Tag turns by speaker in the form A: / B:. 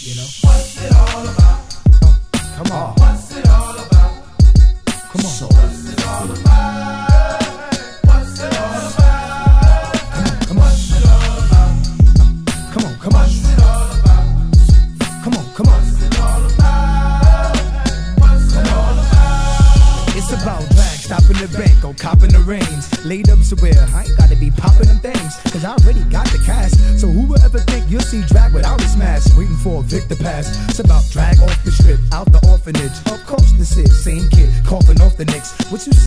A: You know?
B: What's it all about?
A: Come on.
B: What's it all about?
A: Come on.
B: So what's it all about? What's it all about?
A: Come on.
B: What's it all about?
A: Come on, come on.
B: What's it all about?
A: Come on, come on.
B: What's it all about? What's it all about?
A: It's about drag, stopping the bank, or copping the reins. Laid up somewhere, I ain't gotta be popping them things, cause I already got the cash. So who would ever think you'll see drag without a smash? Waiting for a Victor pass. It's about drag off the strip, out the orphanage. Of course this is, same kid, coughing off the nicks. What you